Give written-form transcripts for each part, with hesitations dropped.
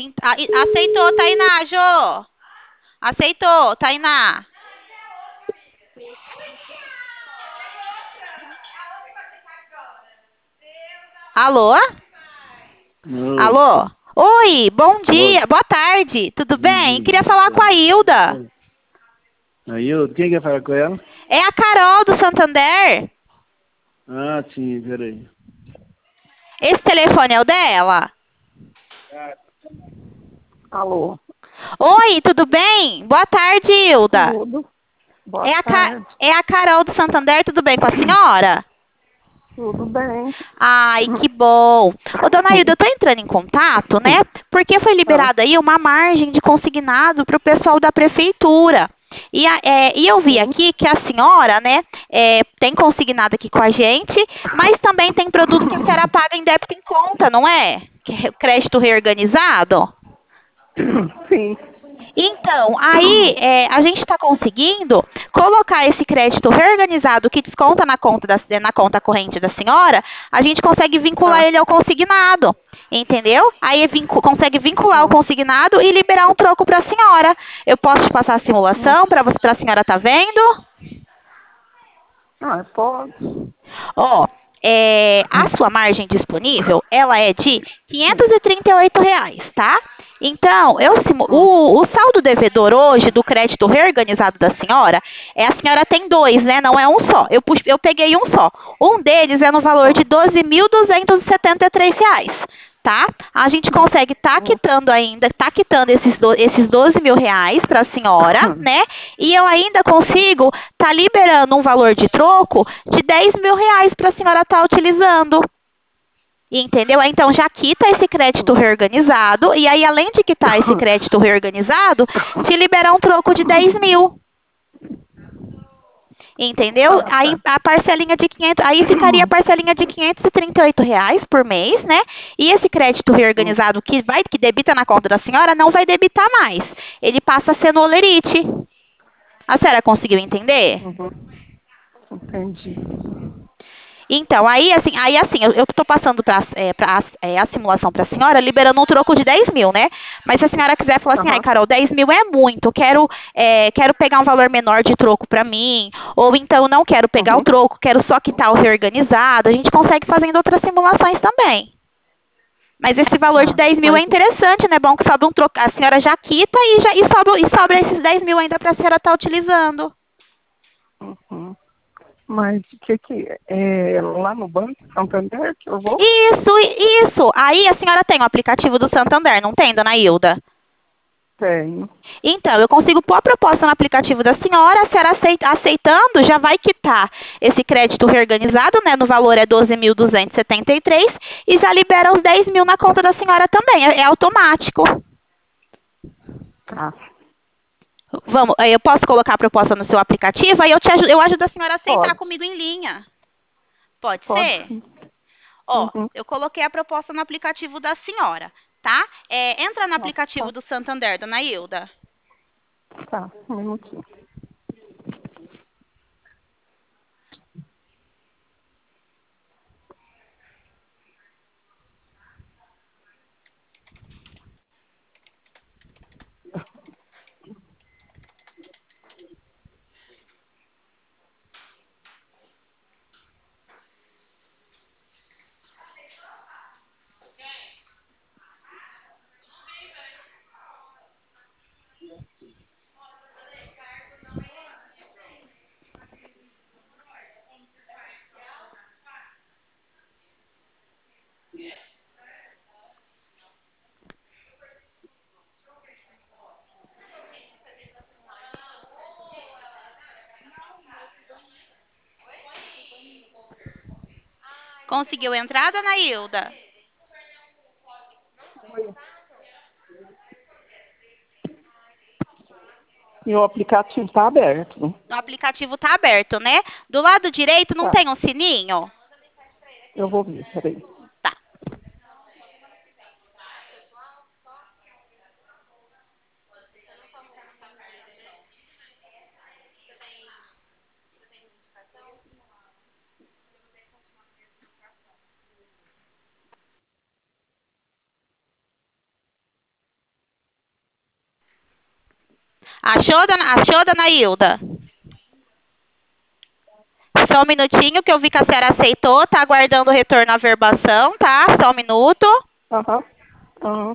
Aceitou, Tainá, Jô. Aceitou, Tainá. Alô? Oi, Alô? Oi, bom oi, dia, boa tarde, tudo bom bem? dia. Queria falar com a Hilda. Aí eu, quem quer falar com ela? É a Carol do Santander? Ah, sim, peraí. Esse telefone é o dela? Alô, Oi, tudo bem? Boa tarde, Hilda. tudo? Boa É tarde, é a Carol do Santander, tudo bem com a senhora? tudo bem? Ai, que bom. Ô, dona Hilda, eu tô entrando em contato, né? Porque foi Ah, liberada aí uma margem de consignado para o pessoal da prefeitura. E eu vi sim. aqui que a senhora, né, tem consignado aqui com a gente, mas também tem produto que a senhora paga em débito em conta, não é? Que é crédito reorganizado. Sim. Então, aí a gente está conseguindo colocar esse crédito reorganizado que desconta na conta corrente da senhora, a gente consegue vincular Ah, ele ao consignado, entendeu? Aí consegue vincular o uhum. consignado e liberar um troco para a senhora. Eu posso te passar a simulação Nossa. para a senhora estar vendo? Ah, pode. Ó, a sua margem disponível, ela é de Sim. R$ 538, tá? Então, Hum. o saldo devedor hoje do crédito reorganizado da senhora, a senhora tem dois, né? Não é um só. Eu peguei um só. Um deles é no valor de Tá. R$ 12.273, tá? A gente consegue estar Hum. quitando ainda, tá quitando esses R$ 12.000 para a senhora, né? E eu ainda consigo tá liberando um valor de troco de R$ 10.000 para a senhora estar utilizando. Entendeu? Então já quita esse crédito Hum. reorganizado, e aí, além de quitar esse crédito reorganizado, te libera um troco de 10.000. Entendeu? Ah, Aí tá. a parcelinha de 500, aí ficaria a parcelinha de R$ 538 por mês, né? E esse crédito Hum. reorganizado que debita na conta da senhora não vai debitar mais. Ele passa a ser no olerite. A senhora conseguiu entender? Uhum. Entendi. Então, aí assim, eu estou passando a simulação para a senhora, liberando um troco de 10.000, né? Mas se a senhora quiser falar assim, ai, Aham. Carol, 10.000 é muito, quero pegar um valor menor de troco para mim, ou então não quero pegar o Uhum. troco, quero só quitar o reorganizado, a gente consegue fazendo outras simulações também. Mas esse valor de Ah, 10.000 é mas, interessante, né? Bom que sobra um troco, a senhora já quita e sobra esses 10.000 ainda para a senhora estar utilizando. uhum. Mas o que é lá no Banco Santander que eu vou? Isso, isso. Aí a senhora tem o aplicativo do Santander, não tem, dona Hilda? Tenho. Então, eu consigo pôr a proposta no aplicativo da senhora, a senhora aceitando, já vai quitar esse crédito reorganizado, né? No valor é 12.273 e já libera os 10.000 na conta da senhora também. É automático. Tá. Vamos, eu posso colocar a proposta no seu aplicativo, aí eu ajudo a senhora a aceitar Pode. comigo em linha. Pode Pode ser? sim. Ó, Uhum. eu coloquei a proposta no aplicativo da senhora, tá? Entra no Ah, aplicativo tá. do Santander, dona Hilda. Tá. Um minutinho. Conseguiu entrar, dona Hilda? E o aplicativo está aberto. O aplicativo tá aberto, né? Do lado direito não Tá. tem um sininho? Eu vou ver, peraí. Tá. Achou, dona Hilda? Só um minutinho que eu vi que a senhora aceitou, tá aguardando o retorno à verbação, tá? Só um minuto. Aham. Aham.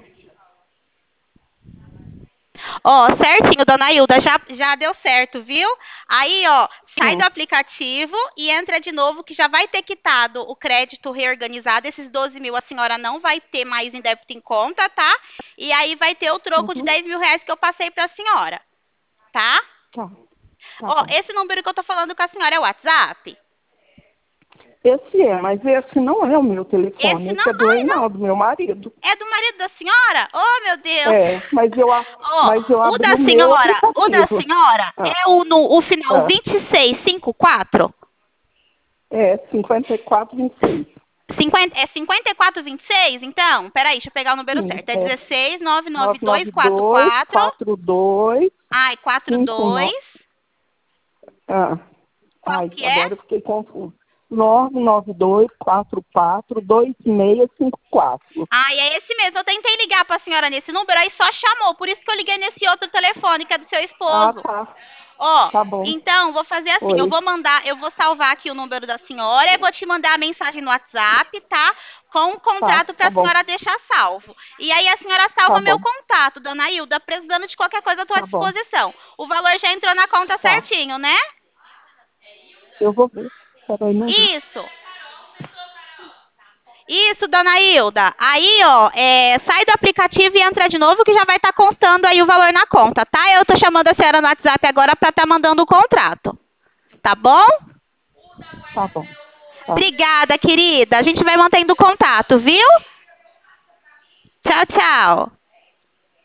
Ó, certinho, dona Hilda, já deu certo, viu? Aí, ó, sai do aplicativo e entra de novo, que já vai ter quitado o crédito reorganizado. Esses 12 mil a senhora não vai ter mais em débito em conta, tá? E aí vai ter o troco de 10 mil reais que eu passei para a senhora, tá? Tá. Ó, esse número que eu tô falando com a senhora é o WhatsApp? Esse é, mas esse não é o meu telefone. Esse não, é do Reinaldo, meu marido. É do marido da senhora? Oh, meu Deus! É, mas eu o abri da o meu senhora, aplicativo. é o final 2654? É, 5426. 5426, então? Peraí, deixa eu pegar o número Sim, certo. É é 16 99244. 42. Ai, 42. Ah, Qual ai, que é? agora eu fiquei confuso. 992442654. Ai, é esse mesmo. Eu tentei ligar pra senhora nesse número, aí só chamou. Por isso que eu liguei nesse outro telefone, que é do seu esposo. Ah, tá. Ó, Tá bom. então, vou fazer assim, Oi. eu vou salvar aqui o número da senhora e vou te mandar a mensagem no WhatsApp, tá? Com o contrato pra senhora deixar salvo. E aí a senhora salva meu contato, dona Hilda, precisando de qualquer coisa, eu tô à disposição. O valor já entrou na conta certinho, né? Eu vou ver. Peraí, não vi. Isso, dona Hilda. Aí, ó, sai do aplicativo e entra de novo que já vai estar constando aí o valor na conta, tá? Eu tô chamando a senhora no WhatsApp agora pra estar mandando o contrato. Tá bom? Tá bom. Tá. Obrigada, querida. A gente vai mantendo contato, viu? Tchau, tchau.